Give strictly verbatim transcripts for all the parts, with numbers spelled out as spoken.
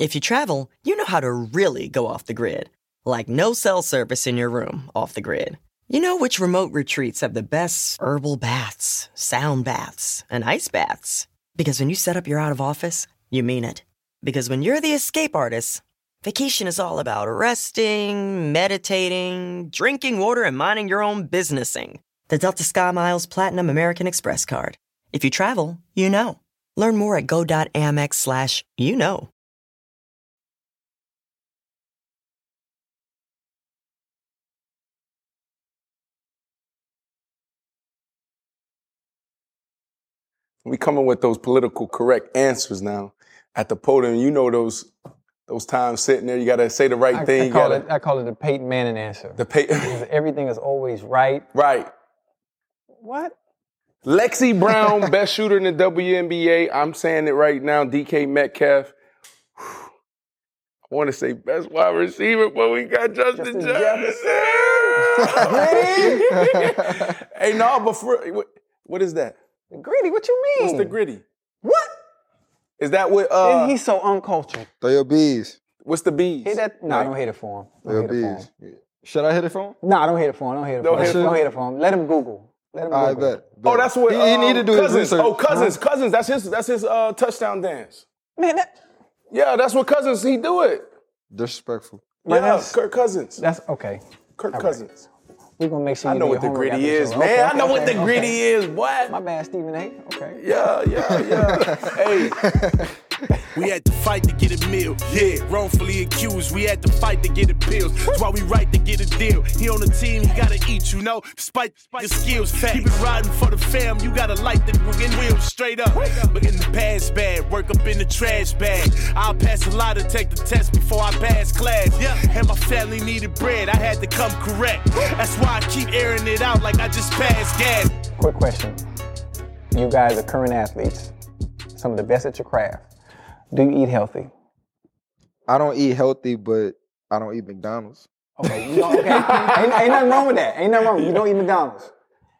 If you travel, you know how to really go off the grid. Like no cell service in your room off the grid. You know which remote retreats have the best herbal baths, sound baths, and ice baths. Because when you set up your out of office, you mean it. Because when you're the escape artist, vacation is all about resting, meditating, drinking water, and minding your own businessing. The Delta SkyMiles Platinum American Express card. If you travel, you know. Learn more at go.amex slash you know. We coming with those political correct answers now at the podium. You know those those times sitting there. You got to say the right I, thing. I You call gotta, it. I call it the Peyton Manning answer. The Peyton. Everything is always right. Right. What? Lexi Brown, best shooter in the W N B A. I'm saying it right now. D K Metcalf. I want to say best wide receiver, but we got Justin, Justin Jefferson. Hey, no, but for, what, what is that? The gritty? What you mean? What's the gritty? What? Is that what? Uh, And he's so uncultured. Throw your bees. What's the bees? Hit that? No, Right. I don't hit it for him. Throw Don't your hit it for bees. him. Should I hit it for him? No, I don't hit it for him. Don't hit it Don't for him. hit it. Don't hit it for him. Let him Google. Let him I Google. bet. Oh, bet. that's what he, um, he need to do his Cousins. research. Oh, Cousins, Cousins. That's his. That's his uh, touchdown dance. Man, that, Yeah, that's what Cousins. He do it. Disrespectful. Man, Yeah, that's- Kirk Cousins. that's okay. Kirk all right. Cousins. We're going to make sure I you know do what your the homework gritty after the is, show. man. Okay, I know what okay, the okay. gritty is. What? My bad, Stephen A. Okay. Yeah, yeah, yeah. Hey. We had to fight to get a meal. Yeah, wrongfully accused. We had to fight to get appeals. That's why we right to get a deal. He on the team, he gotta eat, you know. Despite your skills, keep it riding for the fam. You gotta light the fucking wheels straight up. But in the past bad, work up in the trash bag. I'll pass a lot to take the test before I pass class. Yeah, and my family needed bread. I had to come correct. That's why I keep airing it out like I just passed gas. Quick question. You guys are current athletes. Some of the best at your craft. Do you eat healthy? I don't eat healthy, but I don't eat McDonald's. Okay, you know, okay. ain't, ain't nothing wrong with that. Ain't nothing wrong with it. You don't eat McDonald's.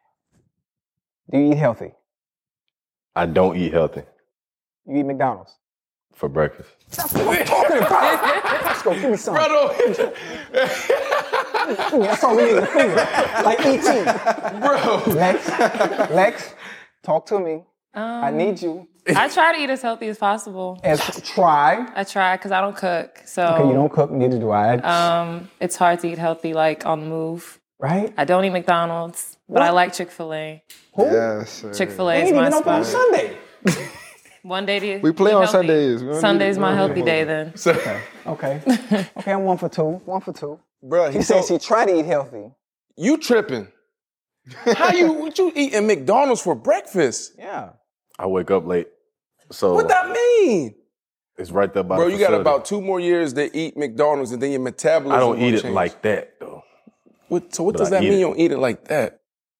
Do you eat healthy? I don't eat healthy You eat McDonald's. for breakfast. That's what I'm talking about. Let's go, give me some. Brother. That's all we need is a finger. Like E T Bro. Lex, Lex, talk to me. Um, I need you. I try to eat as healthy as possible. As try. I try because I don't cook, so Okay, you don't cook, neither do I. um, it's hard to eat healthy, like on the move. Right? I don't eat McDonald's, but What? I like Chick-fil-A. Who? Yes, sir. Chick-fil-A They is ain't my even open on spot. Sunday. One day to We play eat on healthy. Sundays. We don't Sunday's need- my we don't healthy need- day then. Okay. Okay, I'm one for two. One for two. Bro, He he said so, she tried to eat healthy. you tripping. How you, what you eating McDonald's for breakfast? Yeah. I wake up late, so What that mean? it's right there by Bro, the you got facility. about two more years to eat McDonald's and then your metabolism I don't will eat it change. like that though. What, so what but does I that eat mean it. you don't eat it like that?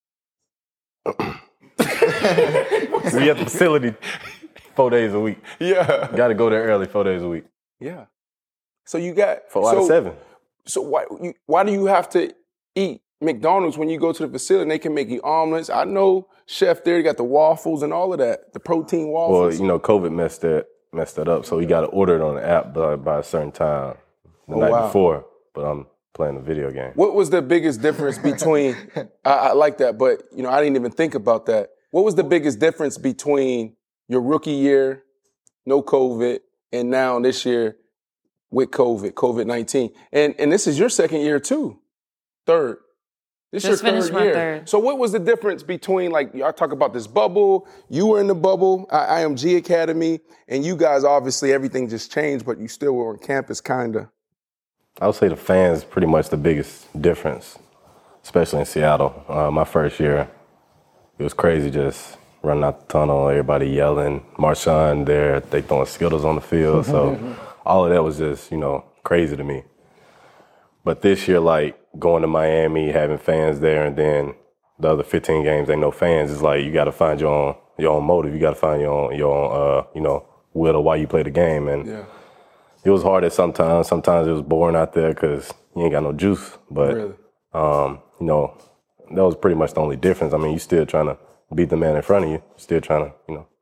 We at the facility four days a week. Yeah. Got to go there early four days a week. Yeah. So you got Four so, out of seven. So why you, why do you have to eat McDonald's when you go to the facility and they can make you omelets? I know chef there, you got the waffles and all of that, the protein Well, waffles. you know, COVID messed that messed that up, so we got to order it on the app by, by a certain time the Oh, night wow. before. But I'm playing a video game. What was the biggest difference between? I, I like that, but you know, I didn't even think about that. What was the biggest difference between your rookie year, no COVID, and now this year with COVID, COVID nineteen? And and this is your second year too, third. This Just your finished third my year. third. So what was the difference between, like, y'all talk about this bubble? You were in the bubble, I, I M G Academy, and you guys obviously everything just changed, but you still were on campus, kinda. I would say the fans pretty much the biggest difference, especially in Seattle. Uh, my first year, it was crazy just running out the tunnel, everybody yelling, Marshawn there, they throwing Skittles on the field. So all of that was just, you know, crazy to me. But this year, like going to Miami, having fans there, and then the other fifteen games, ain't no fans. It's like you got to find your own your own motive. You got to find your own your own uh, you know, will of why you play the game. And Yeah. it was hard at sometimes. Sometimes it was boring out there because you ain't got no juice. But Really? um, you know, that was pretty much the only difference. I mean, you still trying to beat the man in front of you. Still trying to, you know.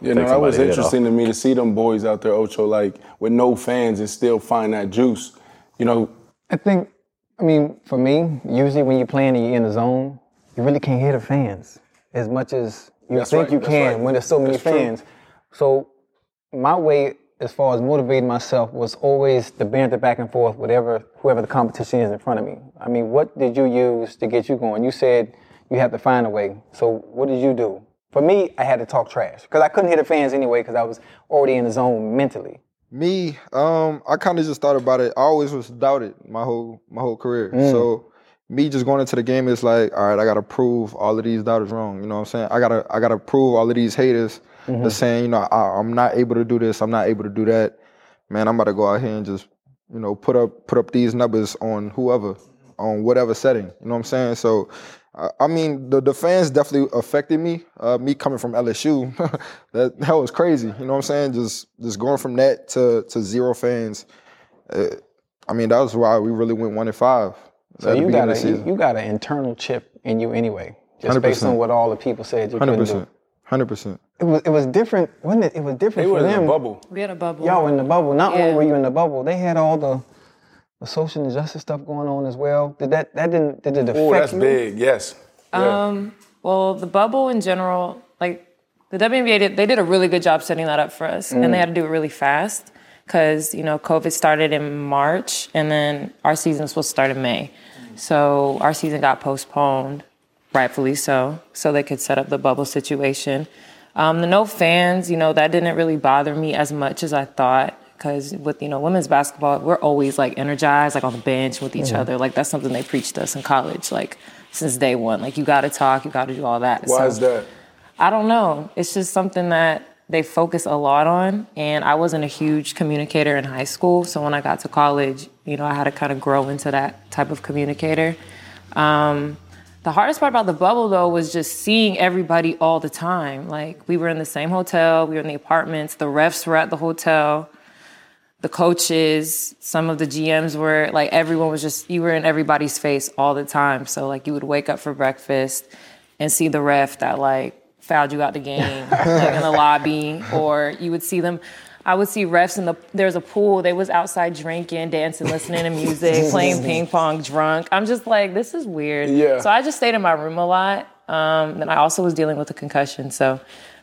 Yeah, no, that was interesting to me to see them boys out there, Ocho, like with no fans and still find that juice. You know, I think, I mean, for me, usually when you're playing and you're in the zone, you really can't hear the fans as much as you That's think right, you that's can right. when there's so many That's true. fans. So my way, as far as motivating myself, was always the banter back and forth, whatever, whoever the competition is in front of me. I mean, what did you use to get you going? You said you have to find a way. So what did you do? For me, I had to talk trash because I couldn't hear the fans anyway because I was already in the zone mentally. Me, um, I kind of just thought about it. I always was doubted my whole my whole career. Mm. So me just going into the game is like, all right, I gotta prove all of these doubters wrong. You know what I'm saying? I gotta I gotta prove all of these haters mm-hmm. that's saying, you know, I, I'm not able to do this, I'm not able to do that. Man, I'm about to go out here and just, you know, put up put up these numbers on whoever, on whatever setting. You know what I'm saying? So. I mean, the, the fans definitely affected me. Uh, me coming from L S U, that that was crazy. You know what I'm saying? Just just going from that to to zero fans. Uh, I mean, that was why we really went one and five. So you got a you, you got an internal chip in you anyway, just one hundred percent. Based on what all the people said you couldn't do. one hundred percent. It was it was different, wasn't it? It was different they for them. them. In a bubble. We had a bubble. Y'all were in the bubble. Not yeah. only were you in the bubble, they had all the. The social injustice stuff going on as well. Did that that didn't did it affect you? Oh, that's you? big. Yes. Yeah. Um. Well, the bubble in general, like the W N B A, did, they did a really good job setting that up for us, mm. and they had to do it really fast because you know COVID started in March, and then our season was supposed to start in May, so our season got postponed, rightfully so, so they could set up the bubble situation. Um, the no fans, you know, that didn't really bother me as much as I thought. Because with, you know, women's basketball, we're always, like, energized, like, on the bench with each mm-hmm. other. Like, that's something they preached us in college, like, since day one. Like, you got to talk, you got to do all that. Why so, is that? I don't know. It's just something that they focus a lot on. And I wasn't a huge communicator in high school. So when I got to college, you know, I had to kind of grow into that type of communicator. Um, the hardest part about the bubble, though, was just seeing everybody all the time. Like, we were in the same hotel. We were in the apartments. The refs were at the hotel. The coaches, some of the G Ms were, like, everyone was just, you were in everybody's face all the time. So, like, you would wake up for breakfast and see the ref that, like, fouled you out the game, like, in the lobby. Or you would see them, I would see refs in the, there's a pool, they was outside drinking, dancing, listening to music, playing ping pong, drunk. I'm just like, this is weird. Yeah. So I just stayed in my room a lot. Um, and I also was dealing with a concussion. So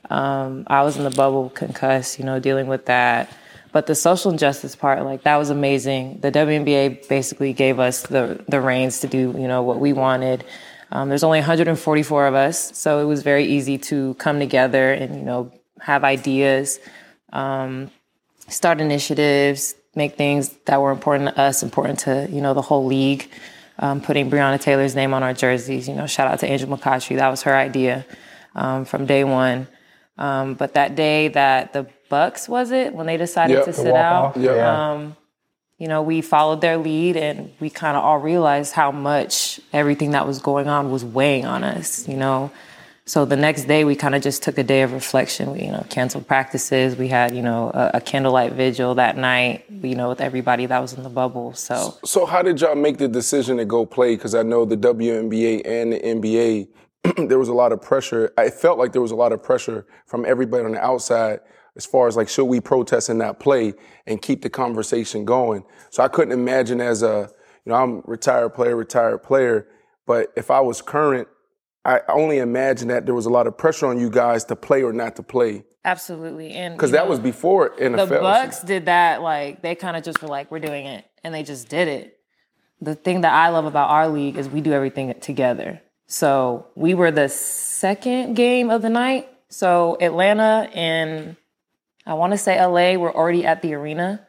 um, I was in the bubble concussed, you know, dealing with that. But the social injustice part, like, that was amazing. The W N B A basically gave us the the reins to do, you know, what we wanted. Um, there's only one hundred forty-four of us, so it was very easy to come together and, you know, have ideas, um, start initiatives, make things that were important to us, important to, you know, the whole league. Um, putting Breonna Taylor's name on our jerseys, you know, shout out to Angel McCoughtry. That was her idea um, from day one. Um, but that day that the Bucks, was it, when they decided yep, to sit out, yep. um, you know, we followed their lead and we kind of all realized how much everything that was going on was weighing on us, you know. So the next day we kind of just took a day of reflection. We, you know, canceled practices. We had, you know, a, a candlelight vigil that night, you know, with everybody that was in the bubble. So, so how did y'all make the decision to go play? Because I know the W N B A and the N B A, there was a lot of pressure. I felt like there was a lot of pressure from everybody on the outside as far as, like, should we protest and not play and keep the conversation going? So I couldn't imagine as a, you know, I'm a retired player, retired player, but if I was current, I only imagine that there was a lot of pressure on you guys to play or not to play. Absolutely. And because that know, was before N F L. The Bucks did that, like, they kind of just were like, we're doing it. And they just did it. The thing that I love about our league is we do everything together. So we were the second game of the night. So Atlanta and I want to say L A were already at the arena.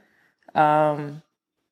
Um,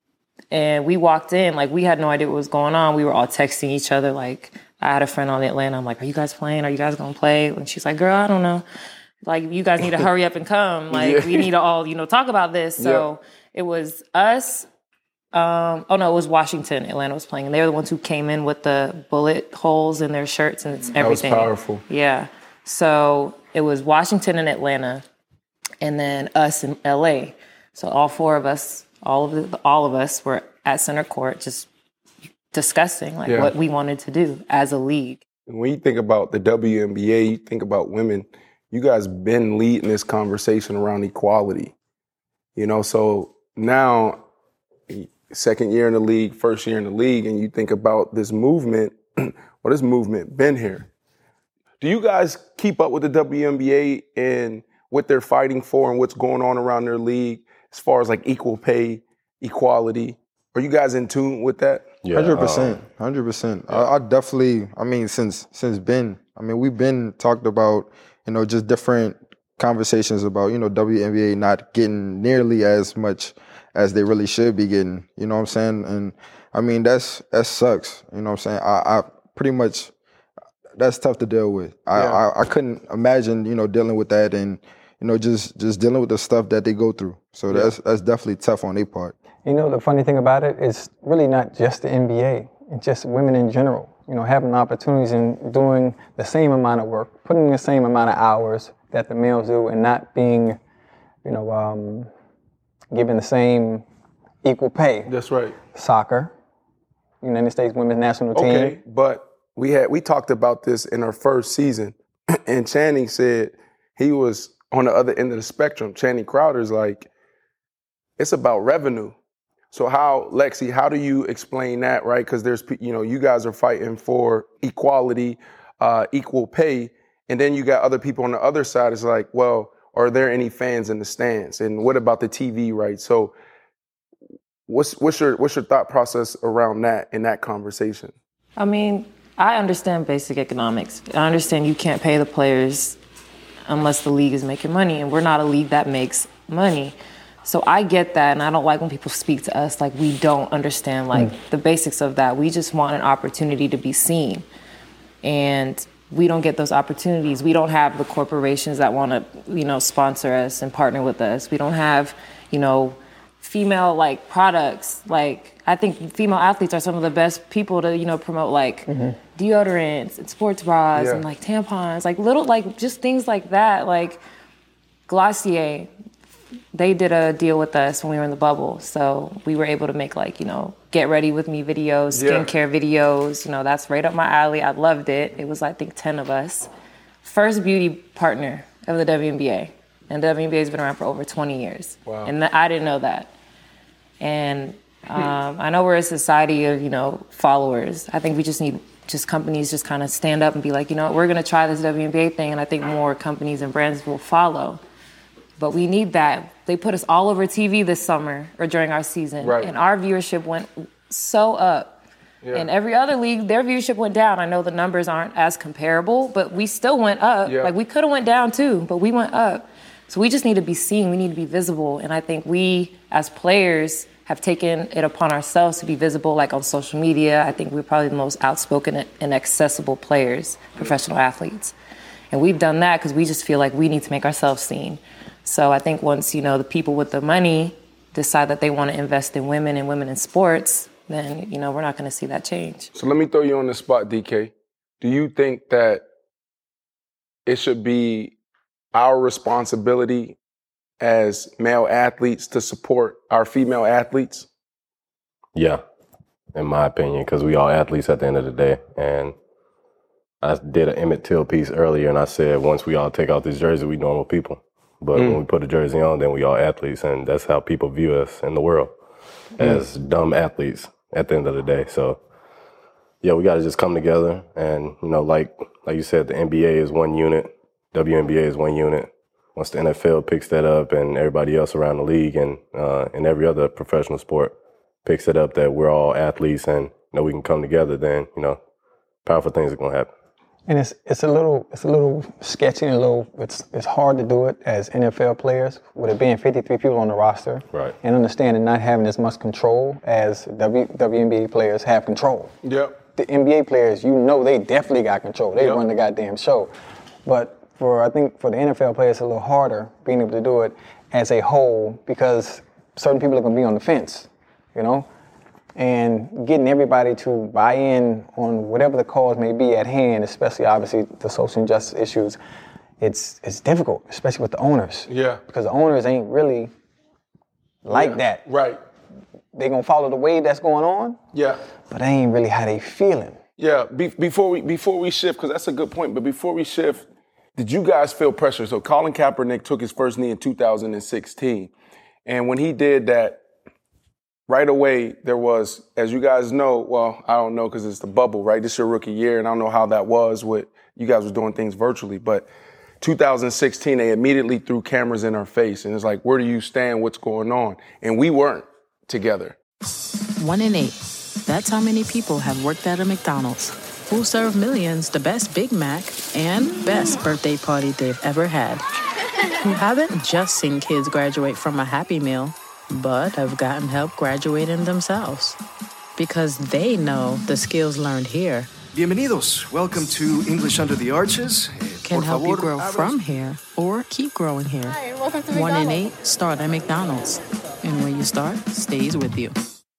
and we walked in, like, we had no idea what was going on. We were all texting each other. Like, I had a friend on Atlanta. I'm like, are you guys playing? Are you guys going to play? And she's like, girl, I don't know. Like, you guys need to hurry up and come. Like, yeah. we need to all, you know, talk about this. So yeah. It was us. Um, oh, no, it was Washington. Atlanta was playing. And they were the ones who came in with the bullet holes in their shirts and it's everything. That was powerful. Yeah. So it was Washington and Atlanta. And then us in L A. So all four of us, all of the, all of us were at center court just discussing, like, yeah. what we wanted to do as a league. When you think about the W N B A, you think about women, you guys been leading this conversation around equality. You know, so now, second year in the league, first year in the league, and you think about this movement, well, this movement been here. Do you guys keep up with the W N B A and what they're fighting for and what's going on around their league as far as like equal pay, equality? Are you guys in tune with that? Yeah, one hundred percent. one hundred percent. I, I definitely, I mean, since since Ben, I mean, we've been talked about, you know, just different conversations about, you know, W N B A not getting nearly as much as they really should be getting, you know what I'm saying? And I mean, that's that sucks, you know what I'm saying? I, I pretty much, that's tough to deal with. I, yeah. I, I couldn't imagine, you know, dealing with that and, you know, just just dealing with the stuff that they go through. So yeah. that's that's definitely tough on their part. You know, the funny thing about it is really not just the N B A, it's just women in general. You know, having opportunities and doing the same amount of work, putting in the same amount of hours that the males do and not being, you know, um, given the same equal pay. That's right. Soccer, United States women's national team. Okay, but we had we talked about this in our first season, and Channing said he was on the other end of the spectrum. Channing Crowder's like, it's about revenue. So how, Lexi, how do you explain that, right? Because there's, you know, you guys are fighting for equality, uh, equal pay, and then you got other people on the other side. It's like, well, are there any fans in the stands? And what about the T V rights? So what's what's your what's your thought process around that in that conversation? I mean, I understand basic economics. I understand you can't pay the players unless the league is making money, and we're not a league that makes money. So I get that, and I don't like when people speak to us like we don't understand like mm. the basics of that. We just want an opportunity to be seen, and we don't get those opportunities. We don't have the corporations that want to, you know, sponsor us and partner with us. We don't have, you know, female like products. Like I think female athletes are some of the best people to, you know, promote like mm-hmm. deodorants and sports bras yeah. and like tampons, like little like just things like that. Like Glossier, they did a deal with us when we were in the bubble. So we were able to make like, you know, get ready with me videos, skincare yeah. videos. You know, that's right up my alley. I loved it. It was, I think, ten of us. First beauty partner of the W N B A. And the W N B A has been around for over twenty years. Wow. And I didn't know that. And um, I know we're a society of, you know, followers. I think we just need just companies just kind of stand up and be like, you know, we're going to try this W N B A thing. And I think more companies and brands will follow. But we need that. They put us all over T V this summer or during our season. Right. And our viewership went so up. Yeah. And every other league, their viewership went down. I know the numbers aren't as comparable, but we still went up. Yeah. Like we could have went down too, but we went up. So we just need to be seen. We need to be visible. And I think we, as players, have taken it upon ourselves to be visible, like on social media. I think we're probably the most outspoken and accessible players, professional athletes. And we've done that because we just feel like we need to make ourselves seen. So I think once, you know, the people with the money decide that they want to invest in women and women in sports, then, you know, we're not going to see that change. So let me throw you on the spot, D K. Do you think that it should be our responsibility as male athletes to support our female athletes? Yeah, in my opinion, because we all athletes at the end of the day. And I did an Emmett Till piece earlier, and I said once we all take out this jersey, we normal people. But mm. when we put a jersey on, then we all athletes, and that's how people view us in the world, mm. as dumb athletes at the end of the day. So, yeah, we got to just come together, and, you know, like like you said, the N B A is one unit, W N B A is one unit. Once the N F L picks that up and everybody else around the league and uh, and every other professional sport picks it up that we're all athletes and, you know, we can come together, then, you know, powerful things are going to happen. And it's it's a little it's a little sketchy and a little it's it's hard to do it as N F L players with it being fifty-three people on the roster, right? And understanding not having as much control as w, W N B A players have control. Yep. The N B A players, you know, they definitely got control. They yep. run the goddamn show. But for I think for the N F L players, it's a little harder being able to do it as a whole because certain people are going to be on the fence, you know. And getting everybody to buy in on whatever the cause may be at hand, especially obviously the social injustice issues, it's it's difficult, especially with the owners. Yeah. Because the owners ain't really like yeah. that. Right. They gonna follow the wave that's going on. Yeah. But they ain't really how they feeling. Yeah. Be- before we before we shift, because that's a good point. But before we shift, did you guys feel pressure? So Colin Kaepernick took his first knee in two thousand sixteen. And when he did that, right away there was, as you guys know, well, I don't know because it's the bubble, right? This is your rookie year, and I don't know how that was with you guys was doing things virtually. But two thousand sixteen, they immediately threw cameras in our face. And it's like, where do you stand? What's going on? And we weren't together. One in eight. That's how many people have worked at a McDonald's, who serve millions the best Big Mac and best birthday party they've ever had. Who haven't just seen kids graduate from a Happy Meal, but have gotten help graduating themselves. Because they know the skills learned here Bienvenidos. Welcome to English Under the Arches. Can help you grow from here or keep growing here. Hi, welcome to One in McDonald's. eight start at McDonald's. And when you start, stays with you.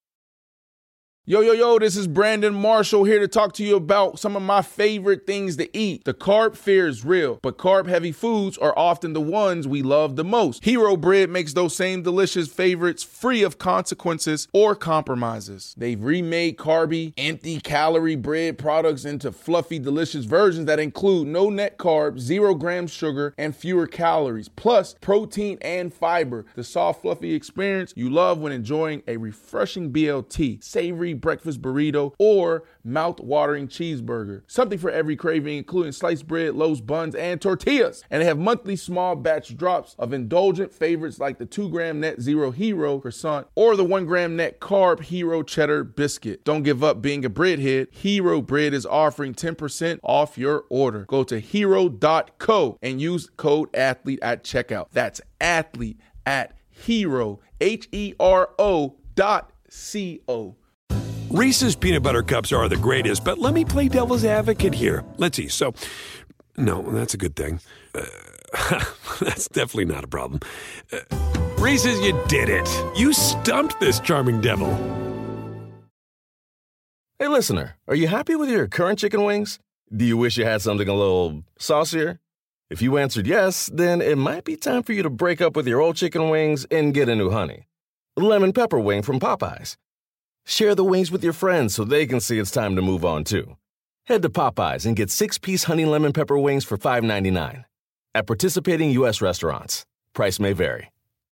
Yo, yo, yo, this is Brandon Marshall here to talk to you about some of my favorite things to eat. The carb fear is real, but carb-heavy foods are often the ones we love the most. Hero Bread makes those same delicious favorites free of consequences or compromises. They've remade carby, empty-calorie bread products into fluffy, delicious versions that include no net carbs, zero grams sugar, and fewer calories, plus protein and fiber. The soft, fluffy experience you love when enjoying a refreshing B L T, savory breakfast burrito, or mouth-watering cheeseburger. Something for every craving, including sliced bread, loaves, buns, and tortillas. And they have monthly small batch drops of indulgent favorites like the two gram net zero Hero croissant or the one gram net carb Hero cheddar biscuit. Don't give up being a breadhead. Hero Bread is offering ten percent off your order. Go to hero dot co and use code ATHLETE at checkout. That's athlete at hero, H E R O dot C O. Reese's peanut butter cups are the greatest, but let me play devil's advocate here. Let's see. So, no, that's a good thing. Uh, that's definitely not a problem. Uh, Reese's, you did it. You stumped this charming devil. Hey, listener, are you happy with your current chicken wings? Do you wish you had something a little saucier? If you answered yes, then it might be time for you to break up with your old chicken wings and get a new honey. Lemon pepper wing from Popeyes. Share the wings with your friends so they can see it's time to move on, too. Head to Popeyes and get six-piece honey lemon pepper wings for five ninety-nine. At participating U S restaurants. Price may vary.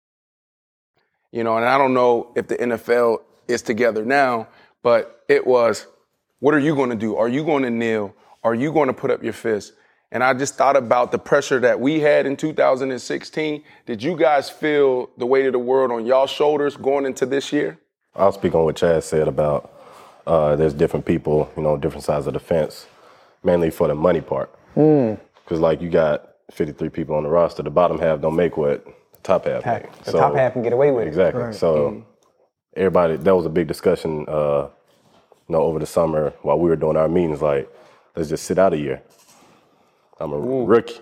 You know, and I don't know if the N F L is together now, but it was, what are you going to do? Are you going to kneel? Are you going to put up your fist? And I just thought about the pressure that we had in two thousand sixteen. Did you guys feel the weight of the world on y'all's shoulders going into this year? I'll speak on what Chad said about uh, there's different people, you know, different sides of the fence, mainly for the money part. Because, mm. like, you got fifty-three people on the roster. The bottom half don't make what the top half Half, make. the so, top half can get away with exactly. it. Exactly. So mm. everybody, that was a big discussion, uh, you know, over the summer while we were doing our meetings, like, let's just sit out a year. I'm a Ooh. rookie.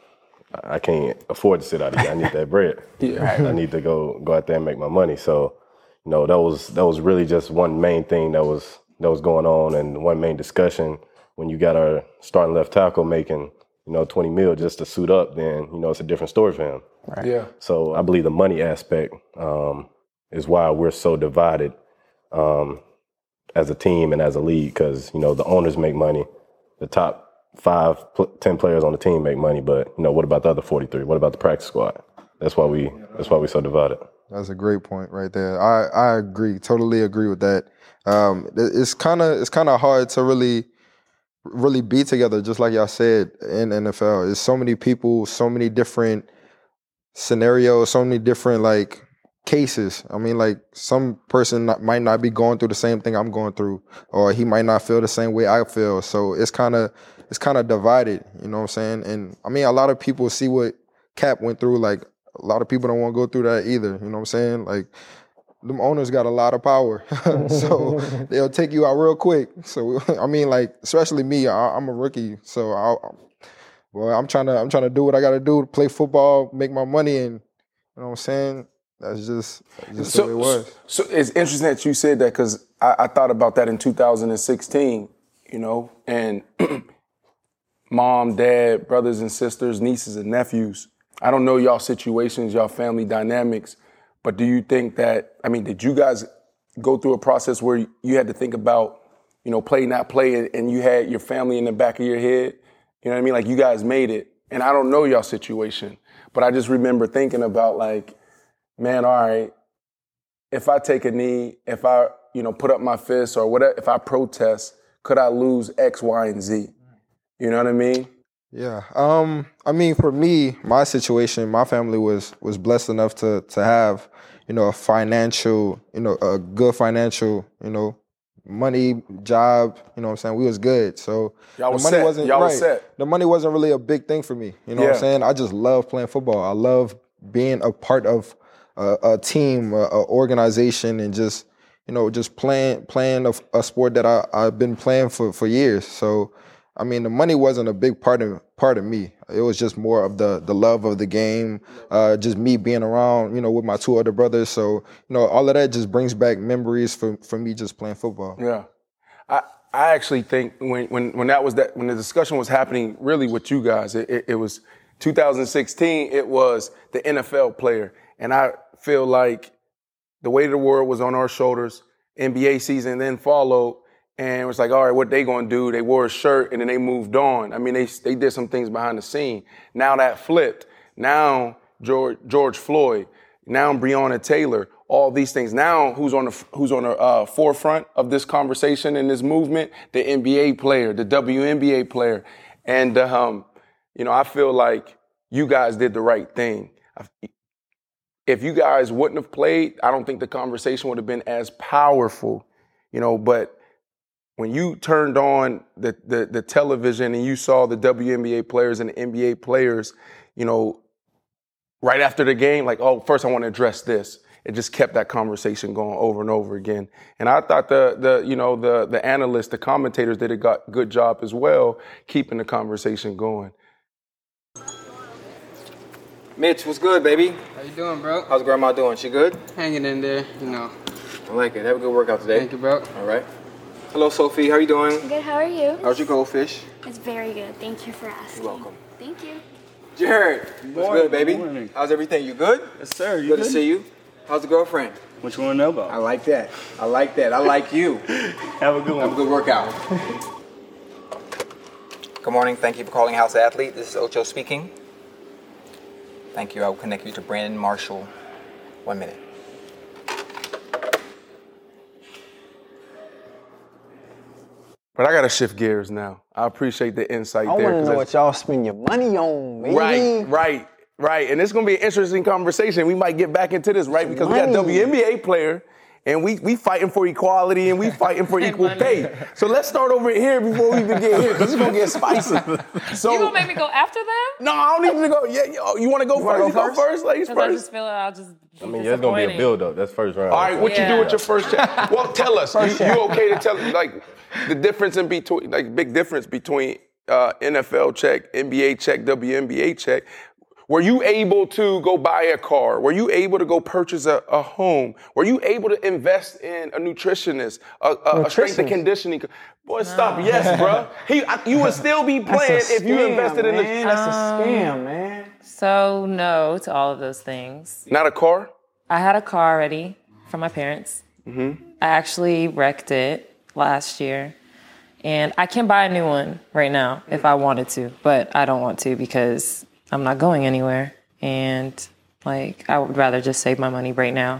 I can't afford to sit out a year. I need that bread. yeah. I need to go go out there and make my money. So, you know, that was that was really just one main thing that was that was going on, and one main discussion. When you got our starting left tackle making, you know, twenty mil just to suit up, then, you know, it's a different story for him. Right. Yeah. So I believe the money aspect um, is why we're so divided um, as a team and as a league, because, you know, the owners make money, the top five, ten players on the team make money, but, you know, what about the other forty-three? What about the practice squad? That's why we that's why we're so divided. That's a great point right there. I, I agree, totally agree with that. Um, it's kind of it's kind of hard to really really be together, just like y'all said, in N F L. There's so many people, so many different scenarios, so many different like cases. I mean, like some person not, might not be going through the same thing I'm going through, or he might not feel the same way I feel. So it's kind of it's kind of divided. You know what I'm saying? And I mean, a lot of people see what Cap went through, like. A lot of people don't want to go through that either. You know what I'm saying? Like, them owners got a lot of power. So they'll take you out real quick. So, I mean, like, especially me, I, I'm a rookie. So, I, well, I'm trying to I'm trying to do what I got to do to play football, make my money. And, you know what I'm saying? That's just, that's just so, the way it was. So it's interesting that you said that, because I, I thought about that in two thousand sixteen, you know, and mom, dad, brothers and sisters, nieces and nephews. I don't know y'all situations, y'all family dynamics, but do you think that, I mean, did you guys go through a process where you had to think about, you know, play, not play, and you had your family in the back of your head? You know what I mean? Like, you guys made it, And I don't know y'all situation, but I just remember thinking about like, man, all right, if I take a knee, if I, you know, put up my fist or whatever, if I protest, could I lose X, Y, and Z? You know what I mean? Yeah. Um, I mean, for me, my situation, my family was was blessed enough to to have, you know, a financial, you know, a good financial, you know, money, job, you know what I'm saying? We was good. So Y'all the was money set. wasn't Y'all right. was set. The money wasn't really a big thing for me. You know Yeah. what I'm saying? I just love playing football. I love being a part of a, a team, a, a organization, and just, you know, just playing playing a, a sport that I, I've been playing for, for years. So I mean, the money wasn't a big part of part of me. It was just more of the the love of the game, uh, just me being around, you know, with my two other brothers. So, you know, all of that just brings back memories for, for me just playing football. Yeah. I I actually think when when when that was that when the discussion was happening really with you guys, it, it, it was two thousand sixteen, it was the N F L player. And I feel like the weight of the world was on our shoulders, N B A season then followed. And it was like, all right, what they gonna do? They wore a shirt and then they moved on. I mean, they they did some things behind the scene. Now that flipped. Now George George Floyd. Now Breonna Taylor. All these things. Now who's on the who's on the uh, forefront of this conversation and this movement? The N B A player, the W N B A player. And um, you know, I feel like you guys did the right thing. If you guys wouldn't have played, I don't think the conversation would have been as powerful. You know, but when you turned on the, the the television and you saw the W N B A players and the N B A players, you know, right after the game, like, oh, first I want to address this. It just kept that conversation going over and over again. And I thought the the you know the the analysts, the commentators did a got good job as well, keeping the conversation going. Mitch, what's good, baby? How you doing, bro? How's grandma doing? She good? Hanging in there, you know. I like it. Have a good workout today. Thank you, bro. All right. Hello, Sophie. How you doing? Good, how are you? How's your goldfish? It's very good. Thank you for asking. You're welcome. Thank you. Jared, what's good, baby? Good morning. How's everything? You good? Yes, sir. You good, good to see you. How's the girlfriend? What you want to know about? I like that. I like that. I like you. Have a good one. Have a good workout. Good morning. Thank you for calling House Athlete. This is Ocho speaking. Thank you. I will connect you to Brandon Marshall. One minute. But I gotta shift gears now. I appreciate the insight I there. want to know it's- what y'all spend your money on, baby. Right, right, right. And it's gonna be an interesting conversation. We might get back into this, right? Because we got a money. W N B A player, and we we fighting for equality and we fighting for equal pay. So let's start over here before we even get here, because it's gonna get spicy. So You gonna make me go after them? no, I don't need you to go. Yeah, yo, you want to go You first? wanna you go go first? first, ladies Because I first. just feel like I'll just be I mean, there's gonna be a disappointed. build up. That's first round. All right, what you Yeah. do with your first check? Well, tell us. You, you okay to tell like the difference in between, like big difference between uh, N F L check, N B A check, W N B A check. Were you able to go buy a car? Were you able to go purchase a, a home? Were you able to invest in a nutritionist, a, a, a strength and conditioning? co- Boy, stop. Yes, bro. He, I, you would still be playing That's a if you scam, invested in man. a. That's a scam, man. So no to all of those things. Not a car? I had a car already from my parents. Mm-hmm. I actually wrecked it last year. And I can buy a new one right now if I wanted to, but I don't want to because I'm not going anywhere. And like, I would rather just save my money right now.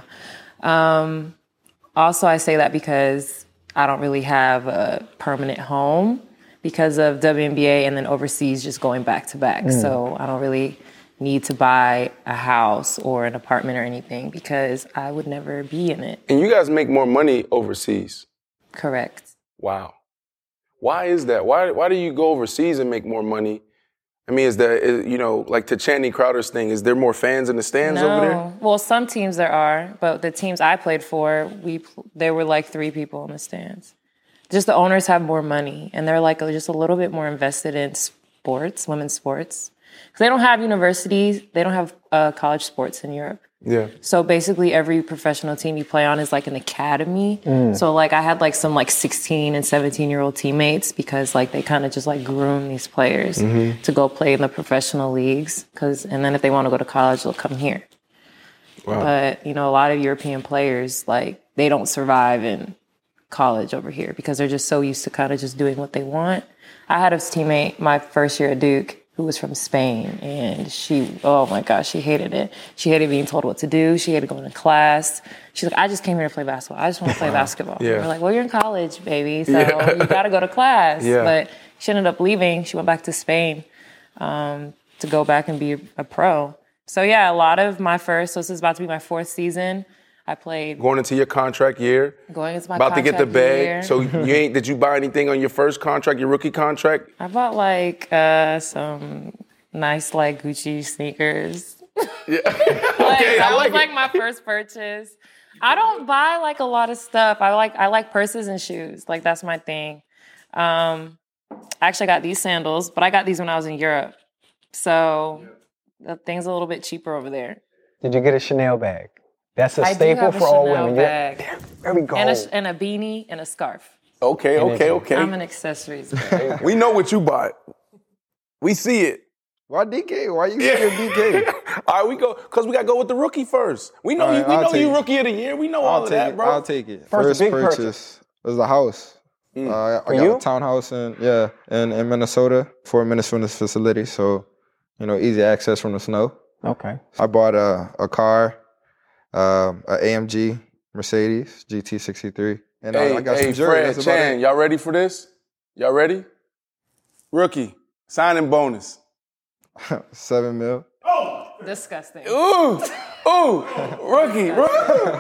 Um, also, I say that because I don't really have a permanent home because of W N B A and then overseas just going back to back. Mm. So I don't really need to buy a house or an apartment or anything because I would never be in it. And you guys make more money overseas. Correct. Wow. Why is that? Why why do you go overseas and make more money? I mean, is there, is, you know, like to Channing Crowder's thing, is there more fans in the stands no. over there? Well, some teams there are, but the teams I played for, we there were like three people in the stands. Just the owners have more money, and they're like just a little bit more invested in sports, women's sports. Because they don't have universities, they don't have uh, college sports in Europe. Yeah. So basically every professional team you play on is like an academy. Mm. So like I had like some like sixteen and seventeen year old teammates because like they kind of just like groom these players Mhm. to go play in the professional leagues. Cause, and then if they want to go to college, they'll come here. Wow. But you know, a lot of European players, like they don't survive in college over here because they're just so used to kind of just doing what they want. I had a teammate my first year at Duke who was from Spain, and she, oh my gosh, she hated it. She hated being told what to do. She hated going to class. She's like, I just came here to play basketball. I just want to play basketball. Yeah. We're like, well, you're in college, baby, so Yeah. you got to go to class. Yeah. But she ended up leaving. She went back to Spain um, to go back and be a, a pro. So yeah, a lot of my first, so this is about to be my fourth season. I played. Going into your contract year. Going into my about to get the contract bag. year. So you ain't? Did you buy anything on your first contract, your rookie contract? I bought like uh, some nice like Gucci sneakers. Yeah. like, Okay, I that like was it. like my first purchase. I don't buy like a lot of stuff. I like I like purses and shoes. Like that's my thing. Um, I actually got these sandals, but I got these when I was in Europe. So the thing's a little bit cheaper over there. Did you get a Chanel bag? That's a I do staple have a for all Chanel women. bag. Yeah. There we go. And a, and a beanie and a scarf. Okay, okay, okay. I'm an accessories girl. We know what you bought. We see it. Why D K? Why you Yeah. still D K? All right, we go because we got to go with the rookie first. We know All you. right, We I'll know take you it. rookie of the year. We know all I'll of take that, it. bro. I'll take it. First First, big purchase, purchase. was a house. Mm. Uh, I For got you? a townhouse in yeah in, in Minnesota, four minutes from this facility, so you know easy access from the snow. Okay. I bought a a car, um, a A M G Mercedes G T sixty-three, and Hey, I, I got hey, some jewelry. Fred, That's about Chan, it. y'all ready for this? Y'all ready? Rookie, signing bonus. Seven mil. Disgusting. Ooh, ooh, rookie, rookie.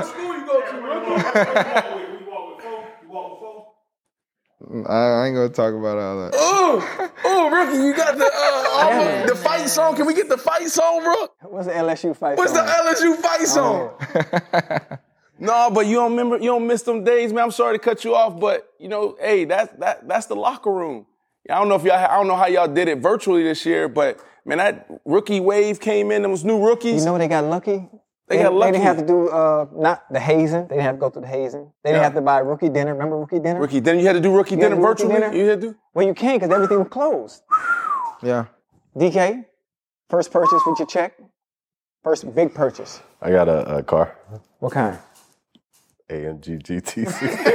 I, I ain't gonna talk about all that. Ooh, ooh, rookie, you got the uh, um, the fight song. Can we get the fight song, Rook? What's the L S U fight What's song? the L S U fight song? No, but you don't remember, you don't miss them days, man. I'm sorry to cut you off, but you know, hey, that's that that's the locker room. I don't know if y'all, I don't know how y'all did it virtually this year, but man, that rookie wave came in. There was new rookies. You know they got lucky? They got lucky. They didn't have to do, uh, not the hazing. They didn't have to go through the hazing. They didn't Yeah. have to buy rookie dinner. Remember rookie dinner? Rookie dinner. You had to do rookie You had dinner to do rookie virtually. dinner? You had to. Well, you can't because everything was closed. Yeah. D K, first purchase with your check? First big purchase. I got a, a car. What kind? A M G G T.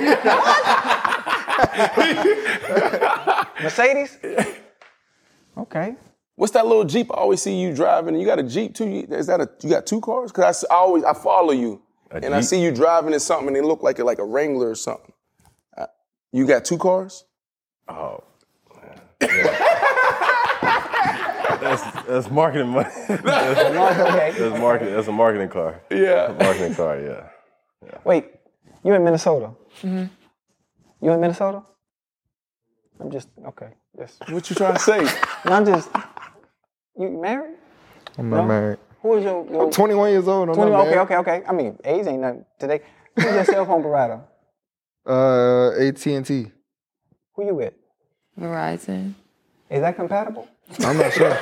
Mercedes? Okay. What's that little Jeep I always see you driving? You got a Jeep too? You- Is that a you got two cars? Cause I, s- I always I follow you A and I Jeep? see you driving in something and it look like a, like a Wrangler or something. Uh, you got two cars? Oh, man. Yeah. that's that's marketing money. that's, that's marketing. That's a marketing car. Yeah. A marketing car. Yeah. Wait, you in Minnesota? Mm-hmm. You in Minnesota? I'm just, okay. Just, What you trying to say? no, I'm just, you married? I'm not No? married. Who is your, your I'm twenty-one years old. I'm twenty, not okay, married. okay, okay. I mean, age ain't nothing today. Who's your cell phone provider? Uh, A T and T. Who you with? Verizon. Is that compatible? I'm not sure.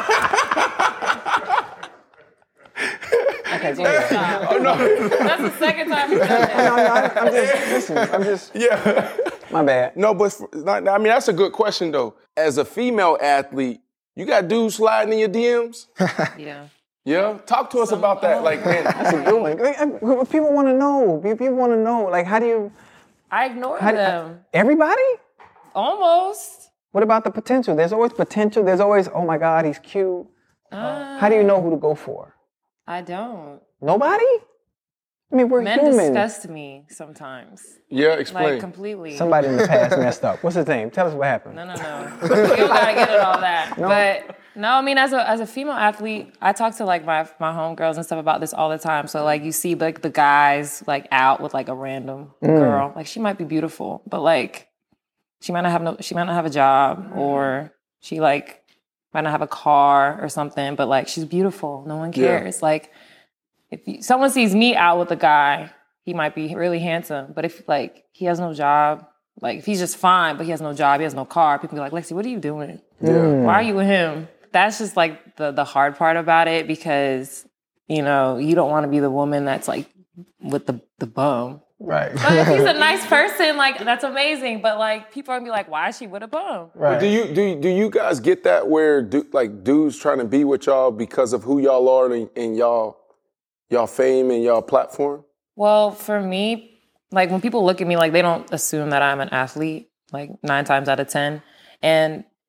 Okay, go ahead. Oh, no. That's the second time you've done that. No, no, I- I'm just, listen, I'm just, Yeah. my bad. No, but for, not, I mean that's a good question though. As a female athlete, you got dudes sliding in your D Ms? Yeah. Yeah. Talk to us about that. Like, man, That's a good one. Like, I- People want to know. People want to know. Like, how do you, I ignore how do, them. everybody? Almost. What about the potential? There's always potential. There's always, oh my God, he's cute. Uh, How do you know who to go for? I don't. Nobody? I mean, we're Men human. disgust me sometimes. yeah, explain. Like, completely. Somebody in the past messed up. What's his name? Tell us what happened. No, no, no. You don't gotta get at all that. No. But no, I mean, as a as a female athlete, I talk to like my my homegirls and stuff about this all the time. So like, you see like the guys like out with like a random Mm. girl. Like she might be beautiful, but like she might not have no, she might not have a job, or she like might not have a car or something. But like she's beautiful. No one Yeah. cares. Like if you, someone sees me out with a guy, he might be really handsome. But if like he has no job. Like, if he's just fine, but he has no job, he has no car, people be like, Lexi, what are you doing? Yeah. Why are you with him? That's just, like, the, the hard part about it because, you know, you don't want to be the woman that's, like, with the, the bum. Right. But if he's a nice person, like, that's amazing. But, like, people are going to be like, why is she with a bum? But do you do do you guys get that where du- like dudes trying to be with y'all because of who y'all are and, and y'all y'all fame and y'all platform? Well, for me, like, when people look at me, like, they don't assume that I'm an athlete, like, nine times out of ten. And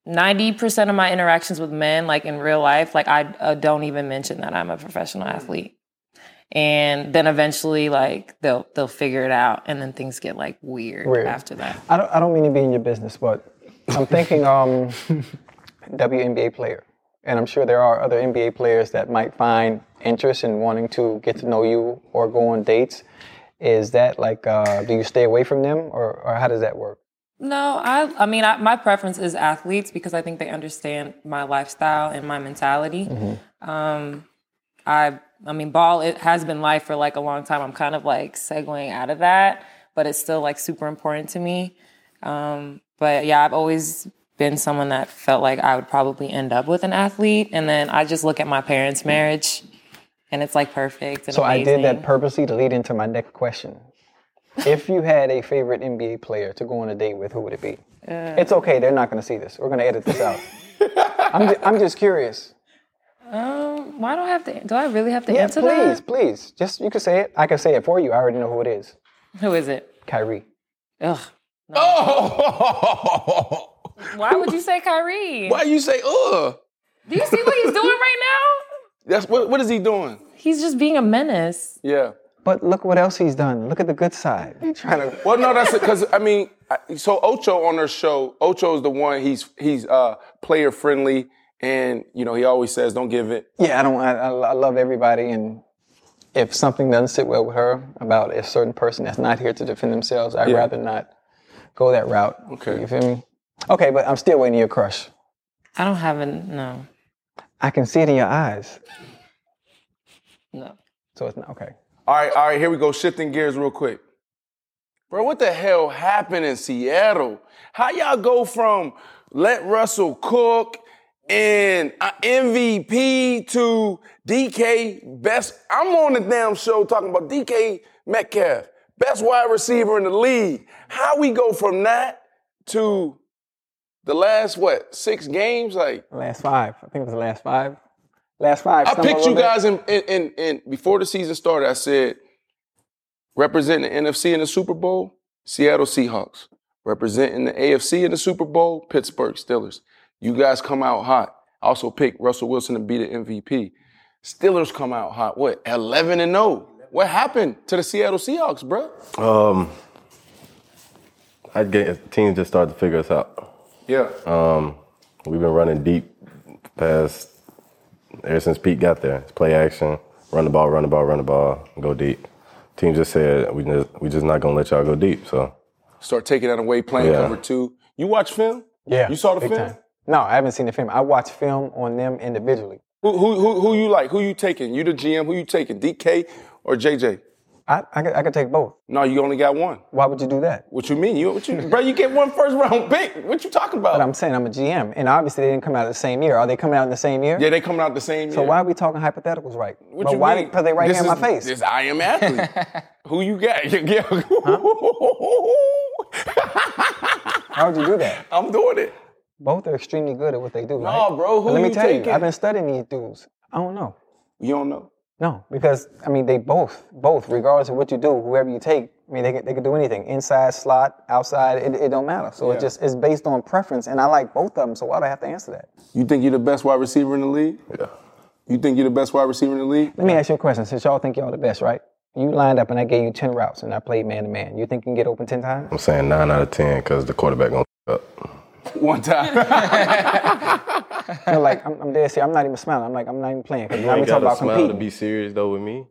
ninety percent of my interactions with men, like in real life, like I uh, don't even mention that I'm a professional athlete. And then eventually, like they'll they'll figure it out, and then things get like weird, weird. after that. I don't I don't mean to be in your business, but I'm thinking um, W N B A player, and I'm sure there are other N B A players that might find interest in wanting to get to know you or go on dates. Is that like uh, do you stay away from them, or, or how does that work? No, I I mean I, my preference is athletes because I think they understand my lifestyle and my mentality. Mm-hmm. Um, I. I mean, ball, it has been life for like a long time. I'm kind of like segueing out of that, but it's still like super important to me. Um, but yeah, I've always been someone that felt like I would probably end up with an athlete. And then I just look at my parents' marriage and it's like perfect and So amazing. I did that purposely to lead into my next question. If you had a favorite N B A player to go on a date with, who would it be? Uh, it's okay. They're not going to see this. We're going to edit this out. I'm, ju- I'm just curious. Um, why do I have to? Do I really have to yeah, answer please, that? Please, please. Just you can say it. I can say it for you. I already know who it is. Who is it? Kyrie. Ugh. No. Oh! Why would you say Kyrie? Why you say ugh? Do you see what he's doing right now? That's what. What is he doing? He's just being a menace. Yeah. But look what else he's done. Look at the good side. He's trying to. Well, no, that's it. Because I mean, so Ocho on her show, Ocho is the one. He's he's uh, player friendly. And, you know, he always says, don't give it. Yeah, I don't, I, I love everybody. And if something doesn't sit well with her about a certain person that's not here to defend themselves, I'd yeah. rather not go that route. Okay. You feel me? Okay, but I'm still waiting on your crush. I don't have a, no. I can see it in your eyes. No. So it's not, okay. All right, all right, here we go. Shifting gears real quick. Bro, what the hell happened in Seattle? How y'all go from let Russell cook and M V P to D K best? I'm on the damn show talking about D K Metcalf, best wide receiver in the league. How we go from that to the last, what, six games? Like last five. I think it was the last five. Last five. I picked you guys in, in, in, in before the season started. I said, representing the N F C in the Super Bowl, Seattle Seahawks. Representing the A F C in the Super Bowl, Pittsburgh Steelers. You guys come out hot. I also picked Russell Wilson to be the M V P. Steelers come out hot. What, eleven and oh? What happened to the Seattle Seahawks, bro? Um, I get teams just started to figure us out. Yeah. Um, we've been running deep past ever since Pete got there. It's play action, run the ball, run the ball, run the ball, go deep. Team just said we just we just not gonna let y'all go deep. So start taking that away, playing yeah. cover two. You watch film? Yeah. You saw the big film? Time. No, I haven't seen the film. I watch film on them individually. Who who who, who you like? Who you taking? You the G M? Who you taking? D K or J J? I I could, I could take both. No, you only got one. Why would you do that? What you mean? You, what you, bro, you get one first round pick. What you talking about? But I'm saying I'm a G M, and obviously they didn't come out the same year. Are they coming out in the same year? Yeah, they coming out the same year. So why are we talking hypotheticals, right? What but you why? mean? Because they right this here in is, my face. This I am athlete. Who you got? How would you do that? I'm doing it. Both are extremely good at what they do, no, right? bro, who but let me you tell taking? you, I've been studying these dudes. I don't know. You don't know? No, because, I mean, they both, both, regardless of what you do, whoever you take, I mean, they can, they can do anything. Inside, slot, outside, it, it don't matter. So yeah. it just, it's based on preference, and I like both of them, so why do I have to answer that? You think you're the best wide receiver in the league? Yeah. You think you're the best wide receiver in the league? Let me ask you a question. Since y'all think y'all the best, right? You lined up and I gave you ten routes and I played man-to-man. You think you can get open ten times? I'm saying nine out of ten because the quarterback gonna f up. One time. No, like, I'm, I'm dead serious. I'm not even smiling. I'm like, I'm not even playing. Because You now we ain't talk gotta about smile competing. to be serious though with me.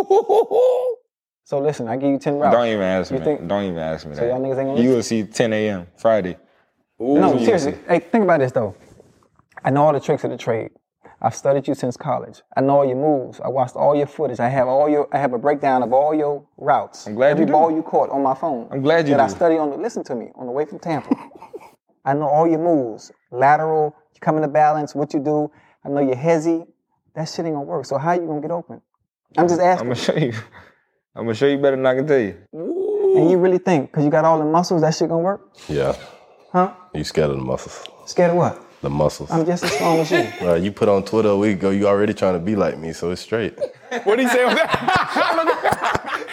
So listen, I give you ten routes. Don't even ask you me. Think, Don't even ask me so that. y'all niggas ain't gonna You will see ten a.m. Friday. Ooh, no, seriously. Hey, think about this though. I know all the tricks of the trade. I've studied you since college. I know all your moves. I watched all your footage. I have all your. I have a breakdown of all your routes. I'm glad Every you do. ball you caught on my phone. I'm glad you that do. I studied on. The, listen to me on the way from Tampa. I know all your moves. Lateral. You come into balance. What you do. I know you're hezzy. That shit ain't gonna work. So how you gonna get open? I'm just asking. I'm gonna show you. I'm gonna show you better than I can tell you. And you really think, because you got all the muscles, that shit gonna work? Yeah. Huh? You scared of the muscles. Scared of what? The muscles. I'm just as strong as you. Right, you put on Twitter a week ago, you already trying to be like me, so it's straight. What did he say on that?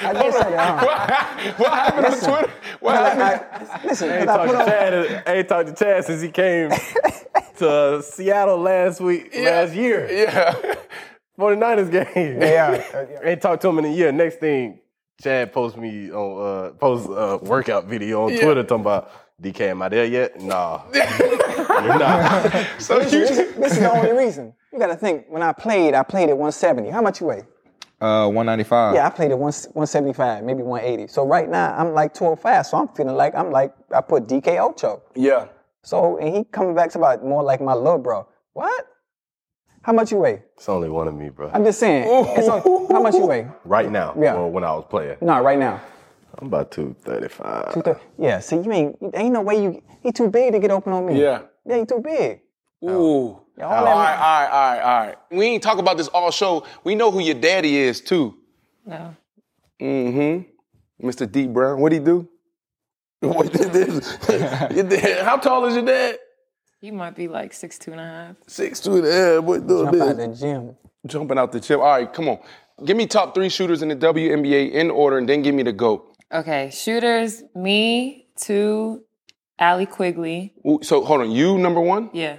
I did say that. Huh? What, what happened on Twitter? What I, happened? I, listen, I ain't I talked put to on, Chad. I ain't talked to Chad since he came to Seattle last week, Yeah. last year. Yeah. forty-niners game. yeah, uh, yeah. Ain't talked to him in a year. Next thing, Chad posts me on uh post a workout video on Yeah. Twitter talking about D K, am I there yet? Nah. You're not. So This, you is- this, is- this is the only reason. You got to think. When I played, I played at one seventy. How much you weigh? Uh, one ninety-five. Yeah, I played at one one seventy-five, maybe one eighty. So right now I'm like two oh five. So I'm feeling like I'm like I put D K Ocho. Yeah. So and he coming back to about more like my little bro. What? How much you weigh? It's only one of me, bro. I'm just saying. It's on, how much you weigh? Right now, Yeah. or when I was playing. No, right now. I'm about two thirty-five. Two thirty. Yeah. See, you ain't ain't no way you. He too big to get open on me. Yeah. Yeah, he too big. Ooh. Yeah, All all right, all that- right, all right, all right. We ain't talk about this all show. We know who your daddy is, too. No. Mm-hmm. Mister D. Brown. What'd he do? What did this? Your dad- How tall is your dad? You might be like six two and a half. Six two and a half. What doing Jump out this? the gym. Jumping out the gym. All right, come on. Give me top three shooters in the W N B A in order, and then give me the GOAT. Okay, shooters, me, two, Allie Quigley. Ooh, so hold on, you number one? Yeah.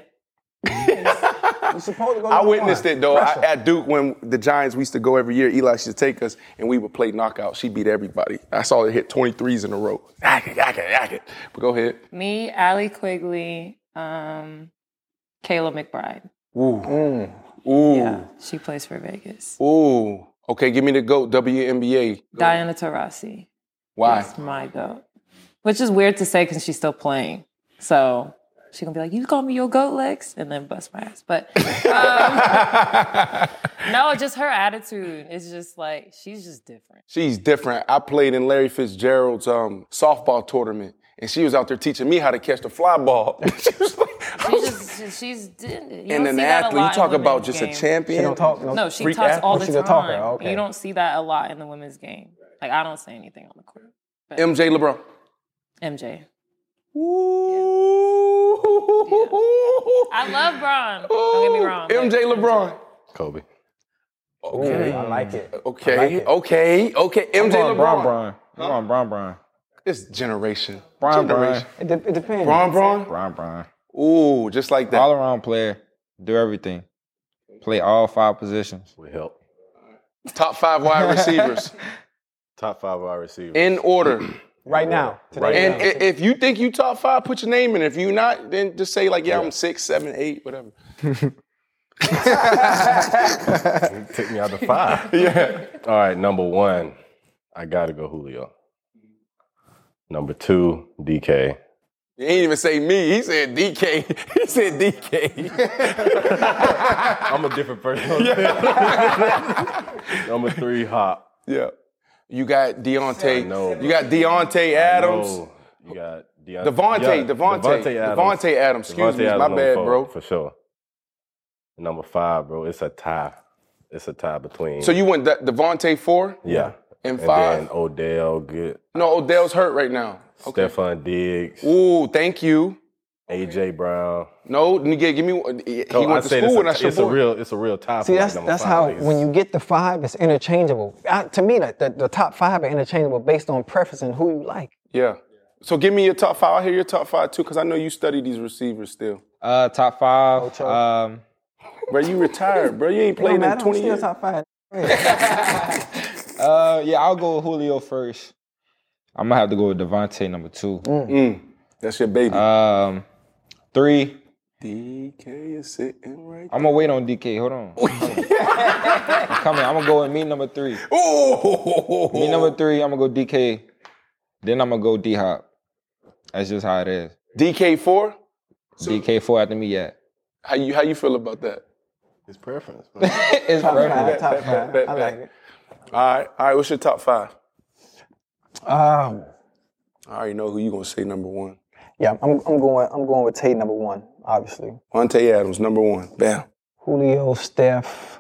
You supposed to go. I number witnessed one. it though I, Pressure. at Duke when the Giants, we used to go every year. Eli used to take us and we would play knockout. She beat everybody. I saw her hit twenty-threes in a row. Yak it, yak it, yak it. But go ahead. Me, Allie Quigley, um, Kayla McBride. Ooh. Mm. Ooh. Yeah, she plays for Vegas. Ooh. Okay, give me the GOAT, W N B A. Diana Taurasi. Why? That's my GOAT. Which is weird to say because she's still playing. So she's going to be like, you call me your GOAT, Lex? And then bust my ass. But um, no, just her attitude is just like, she's just different. She's different. I played in Larry Fitzgerald's um, softball tournament, and she was out there teaching me how to catch the fly ball. She was like, I She was- just, she's, you and don't an see that a athlete, you lot talk in about women's just game. a champion. She don't talk. No, No, she freak talks athlete. all Oh, the she's time. a talker, okay. You don't see that a lot in the women's game. Like, I don't say anything on the court. But M J LeBron. M J. Ooh. I love Bron. Don't get me wrong. M J but- LeBron. Kobe. Okay. I like it. Okay. I like it. Okay. Okay. M J I'm going Bron LeBron. Bron. I'm going Bron Bron. This generation. Bron generation. Bron. It, de- it depends. Bron Bron. Bron Bron. Ooh, just like that. All around player. Do everything. Play all five positions. With help. Top five wide receivers Top five wide receivers. in order. Right now. Today. Right And now. i- if you think you top five, put your name in. If you not, then just say like, yeah, I'm six, seven, eight, whatever. Take me out to five. Yeah. All right, number one, I gotta go Julio. Number two, D K. He ain't even say me. He said D K. He said D K. I'm a different person. Number three, Hop. Yeah. You got Deontay. I know, you got Deontay Adams. No, you got Deont- Devontae, yeah, Devontae, Devontae Adams. Devontae Adams. Excuse Devontae me, Adams my number bad, four, bro. For sure. Number five, bro, it's a tie. It's a tie between. So you went De- Devontae four? yeah. And And five? then Odell, good. No, Odell's hurt right now. Okay. Stephon Diggs, Ooh, thank you. A J Brown. No, nigga, give me. He So I went to say school it's with a, us. it's a real, it's a real tie. See, for that's number that's five, how niggas. when you get the five, it's interchangeable. I, to me, the, the, the top five are interchangeable based on preference and who you like. Yeah. So give me your top five. I hear your top five too, because I know you study these receivers still. Uh, top five. Ocho. Um, Bro, you retired, bro. You ain't It don't played in matter, I'm twenty still years. top five. uh, yeah, I'll go with Julio first. I'm gonna have to go with Devontae number two. Mm, that's your baby. Um, three. D K is sitting right. I'm gonna wait on D K. Hold on. I'm coming. I'm gonna go with me number three. Oh, Me number three. I'm gonna go D K. Then I'm gonna go D Hop. That's just how it is. D K four. D K four after me. Yeah. How you how you feel about that? His preference. It's Top perfect. five, top five. bet, I bet. like it. All right, all right. What's your top five? Um, I already know who you gonna say number one. yeah, I'm I'm going I'm going with Tate number one, obviously. Devontae Adams, number one. Bam. Julio, Steph,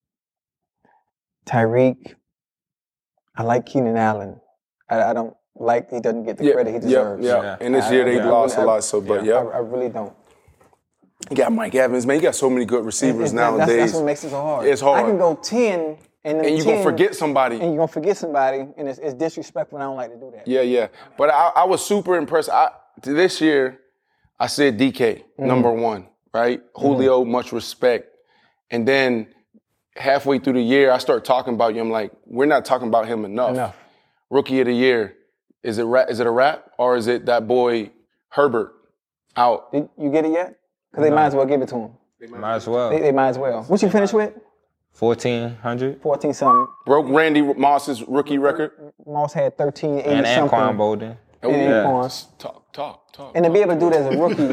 Tyreek. I like Keenan Allen. I, I don't like he doesn't get the credit he yeah, deserves. yeah. Yeah. And this I- year I- they I lost really- a lot, so but I, yeah. I really don't. You got Mike Evans, man. You got so many good receivers It's- that's- nowadays. That's what makes it so hard. It's hard. I can go ten And, and you're going to forget somebody. And you're going to forget somebody, and it's, it's disrespectful, and I don't like to do that. Yeah, yeah. But I, I was super impressed. I, this year, I said D K, mm-hmm. number one, right? Mm-hmm. Julio, much respect. And then halfway through the year, I start talking about you. I'm like, we're not talking about him enough. Enough. Rookie of the year. Is it ra- is it a wrap, or is it that boy Herbert out? Did you get it yet? Because they no. might as well give it to him. They might as well. They, they might as well. What you finish with? fourteen hundred. fourteen something. Broke Randy Moss's rookie record. Moss had thirteen eighty and something. And Anquan Bolden. Oh, and yeah. Anquan. Talk, talk, talk. And to be able to do it as a rookie,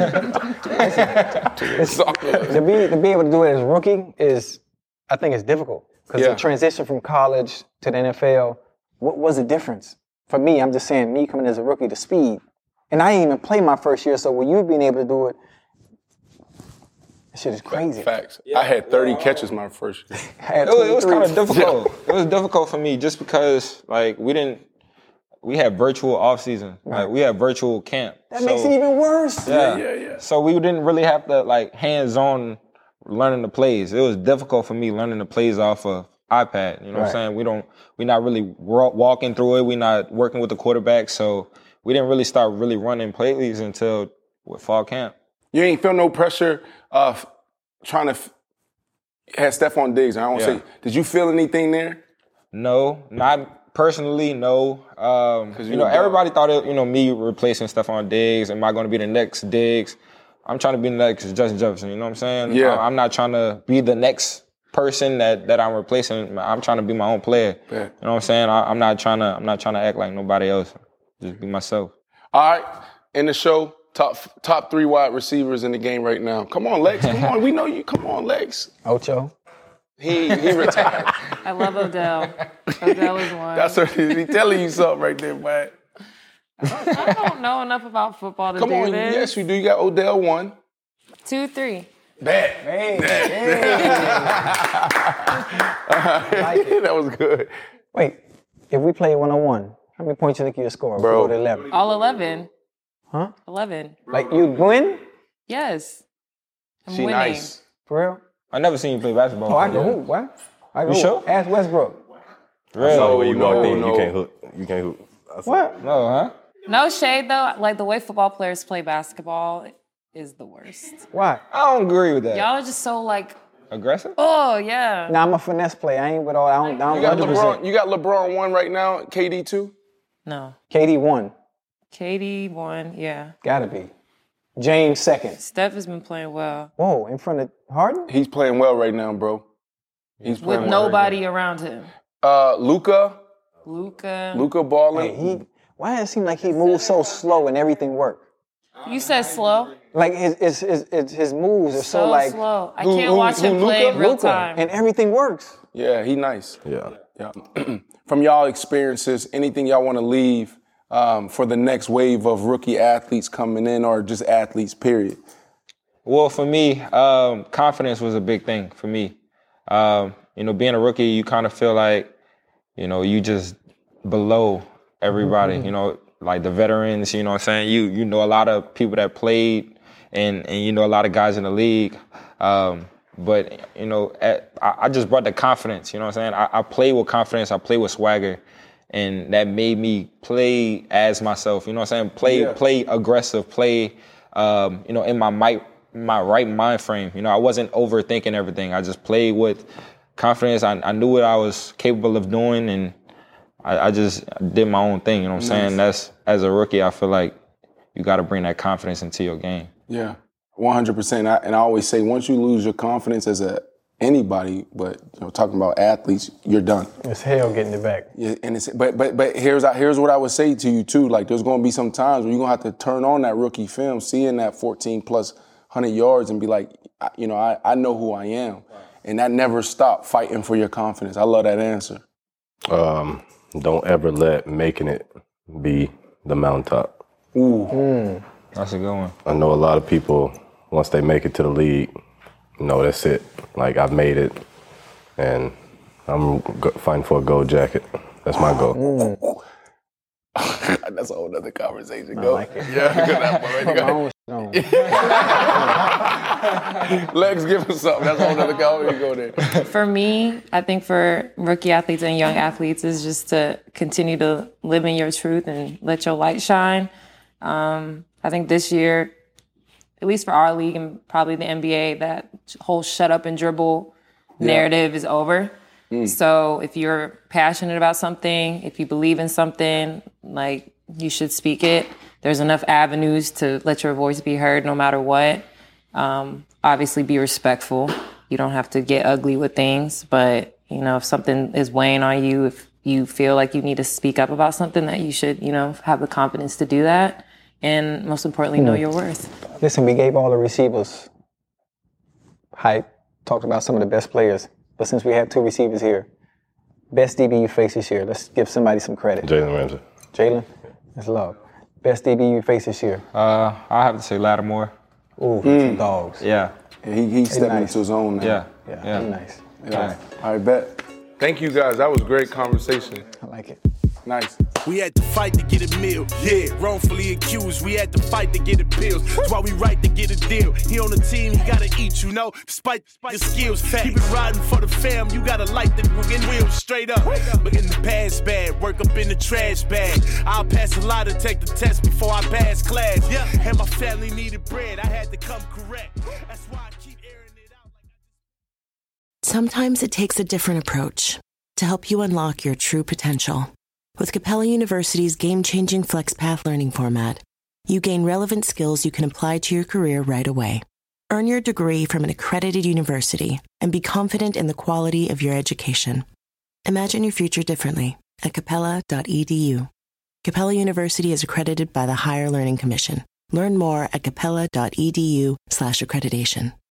listen, to be to be able to do it as a rookie is, I think, it's difficult because Yeah. the transition from college to the N F L. What was the difference for me? I'm just saying, me coming as a rookie, the speed, and I didn't even play my first year. So with you being able to do it, that shit is crazy. Facts. Yeah. I had thirty yeah. catches my first year. It was, it was kind of difficult. Yeah. It was difficult for me just because, like, we didn't. We had virtual off season. Right. Like we had virtual camp. That so, makes it even worse. Yeah. yeah, yeah, yeah. So we didn't really have to like hands-on learning the plays. It was difficult for me learning the plays off of iPad. You know right. what I'm saying? We don't. We're not really walking through it. We're not working with the quarterback. So we didn't really start really running plays until with fall camp. You ain't feel no pressure of trying to f- have Stephon Diggs. I don't yeah. say. Did you feel anything there? No, not. Personally, no. Um, you, you know, everybody thought it, you know, me replacing Stephon Diggs. Am I going to be the next Diggs? I'm trying to be the next Justin Jefferson. You know what I'm saying? Yeah. I'm not trying to be the next person that, that I'm replacing. I'm trying to be my own player. Yeah. You know what I'm saying? I, I'm not trying to. I'm not trying to act like nobody else. Just be myself. All right. In the show, top top three wide receivers in the game right now. Come on, Lex. Come on. We know you. Come on, Lex. Ocho. He he retired. I love Odell. Odell is one. That's what he's telling you something right there, man. I don't know enough about football to Come do on, this. yes, you do. You got Odell one. Two, three. Bad. Hey, Bad. hey. Like it. That was good. Wait, if we play one on one, how many points you think you'll score? Bro. To eleven. All eleven. Huh? Eleven. Like you win? Yes. I'm she winning. Nice. For real? I never seen you play basketball. Oh, I can hoop. What? I can You hoop. sure? Ask Westbrook. Really? So when you no, walked in, no. you can't hoop. You can't hoop. That's What? No, huh? No shade though. Like the way football players play basketball is the worst. Why? I don't agree with that. Y'all are just so like, Aggressive? oh yeah. Now I'm a finesse player. I ain't with all. I don't. I don't You got one hundred percent. LeBron. You got LeBron one right now. K D two. No. K D one. K D one. Yeah. Gotta be. James second. Steph has been playing well Whoa, in front of Harden? He's playing well right now, bro. He's playing with well nobody right now. around him. Uh, Luka. Luka. Luka balling. Hey, he. Why does it seem like he moves so slow and everything works? You said slow. Like his his his, his, his moves are so, So like slow. I Who- can't who- watch who, him play Luka? in real Luka, time. and everything works. Yeah, he nice. Yeah. Yeah. From y'all experiences, anything y'all want to leave um, for the next wave of rookie athletes coming in, or just athletes, period? Well, for me, um, confidence was a big thing for me. Um, you know, being a rookie, you kind of feel like, you know, you just below everybody, mm-hmm. you know, like the veterans, you know what I'm saying? You you know a lot of people that played and, and you know a lot of guys in the league. Um, but, you know, at, I, I just brought the confidence, you know what I'm saying? I, I play with confidence, I play with swagger, and that made me play as myself, you know what I'm saying? Play, Yeah. play aggressive, play, um, you know, in my might. my right mind frame. You know, I wasn't overthinking everything. I just played with confidence. I, I knew what I was capable of doing, and I, I just did my own thing. You know what I'm Nice. saying? That's, as a rookie, I feel like you got to bring that confidence into your game. Yeah, one hundred percent. I, and I always say, once you lose your confidence as a anybody, but you know, talking about athletes, you're done. It's hell getting it back. Yeah, and it's but but but here's here's what I would say to you too. Like, there's going to be some times where you're going to have to turn on that rookie film, seeing that fourteen plus one hundred yards, and be like, I- you know, I, I know who I am, and that never stop fighting for your confidence. I love that answer. Um, don't ever let making it be the mountaintop. Ooh, Mm. That's a good one. I know a lot of people, once they make it to the league, no, that's it. Like, I've made it, and I'm go- fighting for a gold jacket. That's my goal. Mm. That's a whole other conversation. I Go. like it. Yeah, good. That one right there. Legs, give us something. That's a whole other go. You go there. For me, I think for rookie athletes and young athletes is just to continue to live in your truth and let your light shine. Um, I think this year, at least for our league and probably the N B A, that whole shut up and dribble yeah. narrative is over. Mm. So if you're passionate about something, if you believe in something, like you should speak it. There's enough avenues to let your voice be heard no matter what. Um, obviously be respectful. You don't have to get ugly with things, but you know, if something is weighing on you, if you feel like you need to speak up about something, that you should, you know, have the confidence to do that. And most importantly, know your worth. Listen, we gave all the receivers hype, talked about some of the best players. But since we have two receivers here, best D B you face this year, let's give somebody some credit. Jalen Ramsey. Jalen? That's love. Best D B you face this year? Uh, I have to say Lattimore. Ooh, mm. dogs. Yeah. yeah he he stepped nice. into his own now. Yeah. Yeah, yeah. he's nice. Yeah. yeah. All right, bet. Thank you guys. That was a great conversation. I like it. Nice. We had to fight to get a meal. Yeah, wrongfully accused. We had to fight to get appeals. That's why we right to get a deal. He on the team, he gotta eat, you know. Despite the skills, keep it riding for the fam. You gotta light the wheels straight up. But in the past bad, work up in the trash bag. I'll pass a lot to take the test before I pass class. Yeah, and my family needed bread. I had to come correct. That's why I keep airing it out. Sometimes it takes a different approach to help you unlock your true potential. With Capella University's game-changing FlexPath learning format, you gain relevant skills you can apply to your career right away. Earn your degree from an accredited university and be confident in the quality of your education. Imagine your future differently at capella dot e d u. Capella University is accredited by the Higher Learning Commission. Learn more at capella dot e d u slash accreditation.